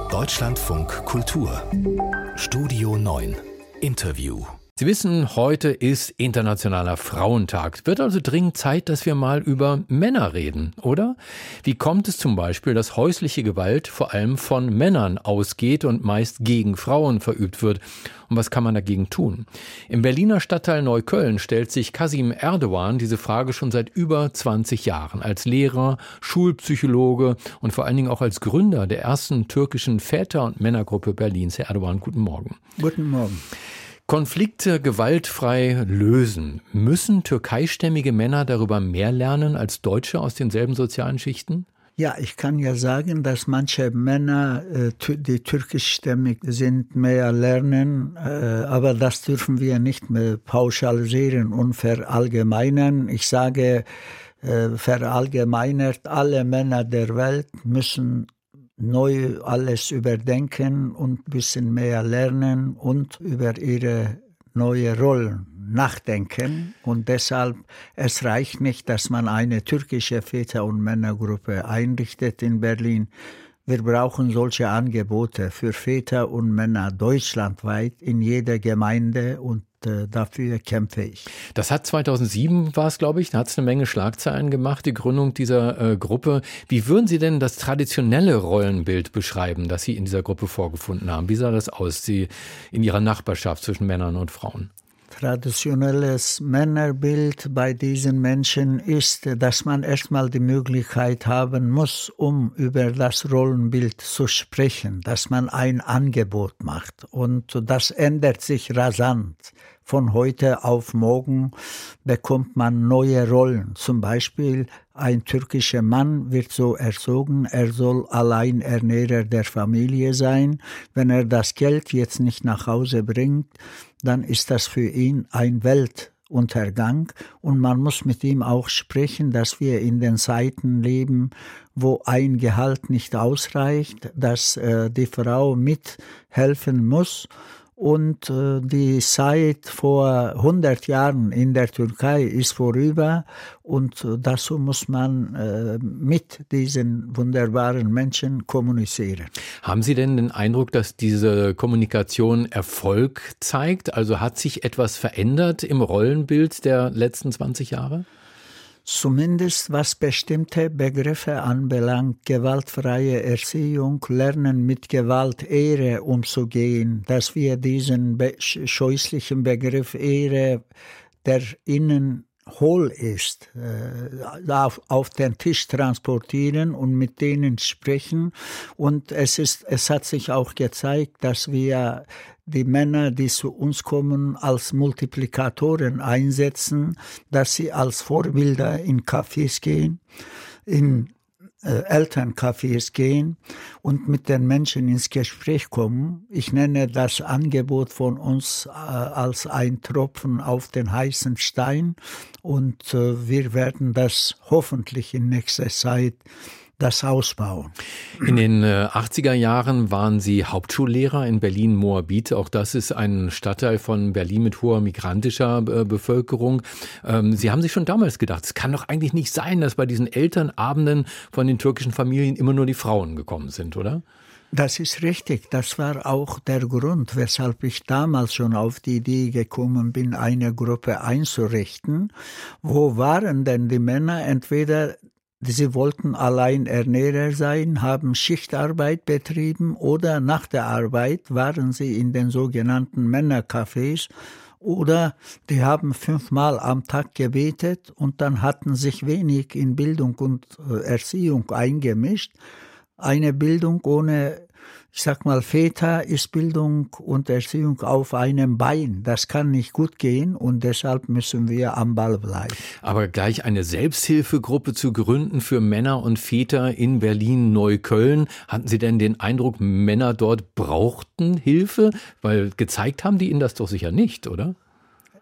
Deutschlandfunk Kultur Studio 9 Interview. Sie wissen, heute ist Internationaler Frauentag. Wird also dringend Zeit, dass wir mal über Männer reden, oder? Wie kommt es zum Beispiel, dass häusliche Gewalt vor allem von Männern ausgeht und meist gegen Frauen verübt wird? Und was kann man dagegen tun? Im Berliner Stadtteil Neukölln stellt sich Kasim Erdoğan diese Frage schon seit über 20 Jahren. Als Lehrer, Schulpsychologe und vor allen Dingen auch als Gründer der ersten türkischen Väter- und Männergruppe Berlins. Herr Erdoğan, guten Morgen. Guten Morgen. Konflikte gewaltfrei lösen. Müssen türkeistämmige Männer darüber mehr lernen als Deutsche aus denselben sozialen Schichten? Ja, ich kann ja sagen, dass manche Männer, die türkischstämmig sind, mehr lernen, aber das dürfen wir nicht mehr pauschalisieren und verallgemeinern. Ich sage, verallgemeinert, alle Männer der Welt müssen neu alles überdenken und ein bisschen mehr lernen und über ihre neue Rollen nachdenken. Und deshalb, es reicht nicht, dass man eine türkische Väter- und Männergruppe einrichtet in Berlin. Wir brauchen solche Angebote für Väter und Männer deutschlandweit in jeder Gemeinde und dafür kämpfe ich. Das hat 2007 war es, glaube ich, da hat es eine Menge Schlagzeilen gemacht, die Gründung dieser Gruppe. Wie würden Sie denn das traditionelle Rollenbild beschreiben, das Sie in dieser Gruppe vorgefunden haben? Wie sah das aus, Sie in Ihrer Nachbarschaft zwischen Männern und Frauen? Traditionelles Männerbild bei diesen Menschen ist, dass man erstmal die Möglichkeit haben muss, um über das Rollenbild zu sprechen, dass man ein Angebot macht. Und das ändert sich rasant. Von heute auf morgen bekommt man neue Rollen. Zum Beispiel ein türkischer Mann wird so erzogen, er soll Alleinernährer der Familie sein. Wenn er das Geld jetzt nicht nach Hause bringt, dann ist das für ihn ein Weltuntergang. Und man muss mit ihm auch sprechen, dass wir in den Zeiten leben, wo ein Gehalt nicht ausreicht, dass die Frau mithelfen muss. Und die Zeit vor 100 Jahren in der Türkei ist vorüber und dazu muss man mit diesen wunderbaren Menschen kommunizieren. Haben Sie denn den Eindruck, dass diese Kommunikation Erfolg zeigt? Also hat sich etwas verändert im Rollenbild der letzten 20 Jahre? Zumindest was bestimmte Begriffe anbelangt, gewaltfreie Erziehung, Lernen mit Gewalt, Ehre umzugehen, dass wir diesen scheußlichen Begriff Ehre, der innen hohl ist, auf den Tisch transportieren und mit denen sprechen. Und es hat sich auch gezeigt, dass wir die Männer, die zu uns kommen, als Multiplikatoren einsetzen, dass sie als Vorbilder in Cafés gehen, in Elterncafés gehen und mit den Menschen ins Gespräch kommen. Ich nenne das Angebot von uns als ein Tropfen auf den heißen Stein und wir werden das hoffentlich in nächster Zeit das ausbauen. In den 80er Jahren waren Sie Hauptschullehrer in Berlin-Moabit. Auch das ist ein Stadtteil von Berlin mit hoher migrantischer Bevölkerung. Sie haben sich schon damals gedacht, es kann doch eigentlich nicht sein, dass bei diesen Elternabenden von den türkischen Familien immer nur die Frauen gekommen sind, oder? Das ist richtig. Das war auch der Grund, weshalb ich damals schon auf die Idee gekommen bin, eine Gruppe einzurichten. Wo waren denn die Männer? Entweder sie wollten Alleinernährer sein, haben Schichtarbeit betrieben oder nach der Arbeit waren sie in den sogenannten Männercafés oder die haben 5-mal am Tag gebetet und dann hatten sich wenig in Bildung und Erziehung eingemischt. Eine Bildung ohne, ich sag mal, Väter ist Bildung und Erziehung auf einem Bein. Das kann nicht gut gehen und deshalb müssen wir am Ball bleiben. Aber gleich eine Selbsthilfegruppe zu gründen für Männer und Väter in Berlin-Neukölln, hatten Sie denn den Eindruck, Männer dort brauchten Hilfe? Weil gezeigt haben die Ihnen das doch sicher nicht, oder?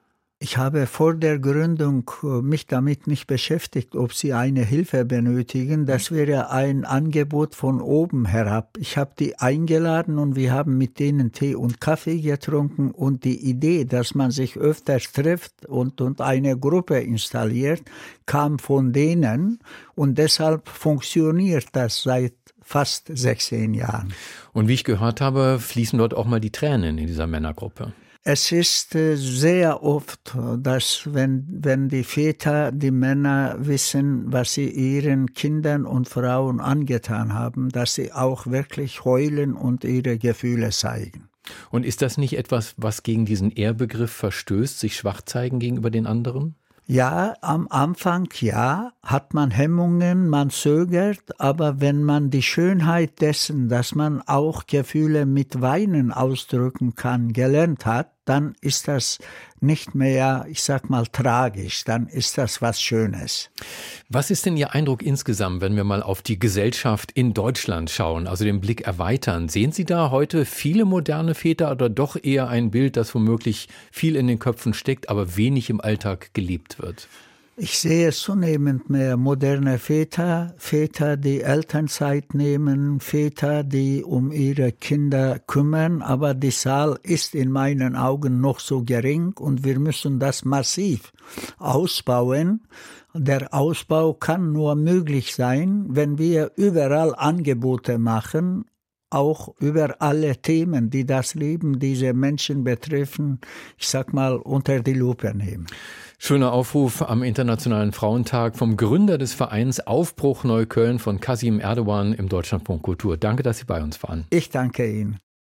Ich habe vor der Gründung mich damit nicht beschäftigt, ob sie eine Hilfe benötigen. Das wäre ein Angebot von oben herab. Ich habe die eingeladen und wir haben mit denen Tee und Kaffee getrunken und die Idee, dass man sich öfters trifft und eine Gruppe installiert, kam von denen und deshalb funktioniert das seit fast 16 Jahren. Und wie ich gehört habe, fließen dort auch mal die Tränen in dieser Männergruppe. Es ist sehr oft, dass wenn die Väter, die Männer wissen, was sie ihren Kindern und Frauen angetan haben, dass sie auch wirklich heulen und ihre Gefühle zeigen. Und ist das nicht etwas, was gegen diesen Ehrbegriff verstößt, sich schwach zeigen gegenüber den anderen? Ja, am Anfang hat man Hemmungen, man zögert, aber wenn man die Schönheit dessen, dass man auch Gefühle mit Weinen ausdrücken kann, gelernt hat, dann ist das nicht mehr, ich sag mal, tragisch, dann ist das was Schönes. Was ist denn Ihr Eindruck insgesamt, wenn wir mal auf die Gesellschaft in Deutschland schauen, also den Blick erweitern? Sehen Sie da heute viele moderne Väter oder doch eher ein Bild, das womöglich viel in den Köpfen steckt, aber wenig im Alltag gelebt wird? Ich sehe zunehmend mehr moderne Väter, die Elternzeit nehmen, Väter, die um ihre Kinder kümmern, aber die Zahl ist in meinen Augen noch so gering und wir müssen das massiv ausbauen. Der Ausbau kann nur möglich sein, wenn wir überall Angebote machen, auch über alle Themen, die das Leben dieser Menschen betreffen, ich sag mal, unter die Lupe nehmen. Schöner Aufruf am Internationalen Frauentag vom Gründer des Vereins Aufbruch Neukölln von Kasim Erdogan im Deutschlandfunk Kultur. Danke, dass Sie bei uns waren. Ich danke Ihnen.